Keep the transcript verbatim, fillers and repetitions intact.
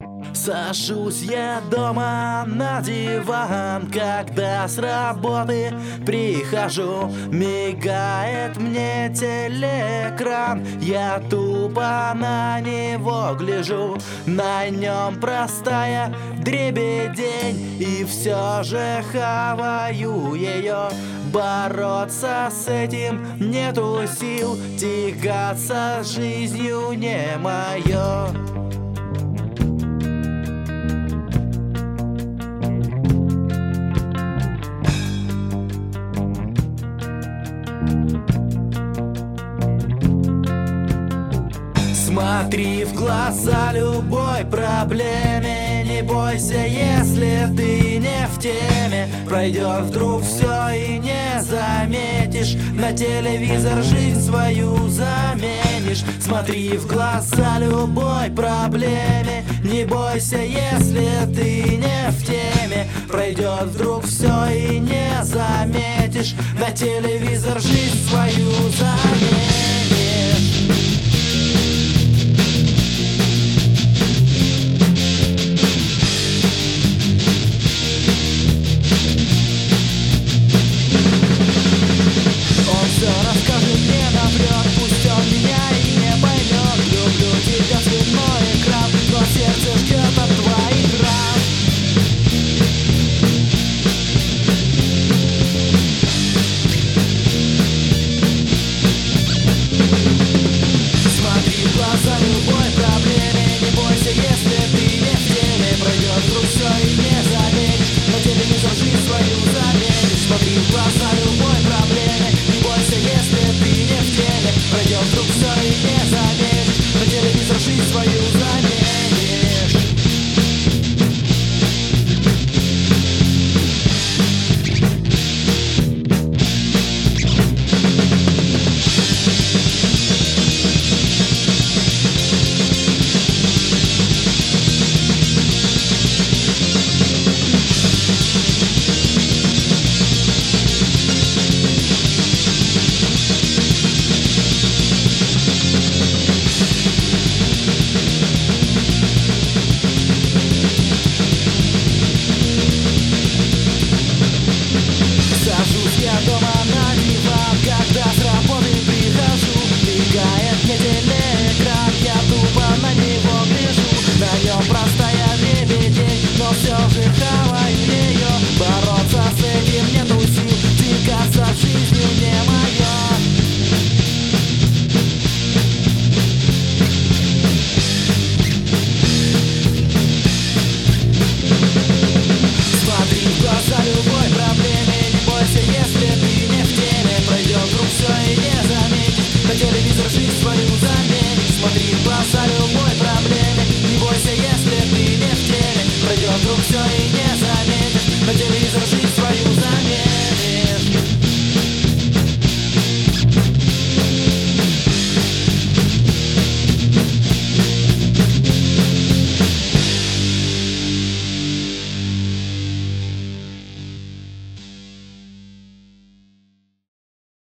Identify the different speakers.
Speaker 1: Сажусь я дома на диван, когда с работы прихожу. Мигает мне телеэкран, я тупо на него гляжу. На нем простая дребедень, и все же хаваю ее. Бороться с этим нету сил, тягаться с жизнью не мое. Смотри в глаза любой проблеме, не бойся, если ты не в теме. Пройдет вдруг все и не заметишь, на телевизор жизнь свою заменишь. Смотри в глаза любой проблеме, не бойся, если ты не в теме. Пройдет вдруг все и не заметишь, на телевизор жизнь свою заменишь.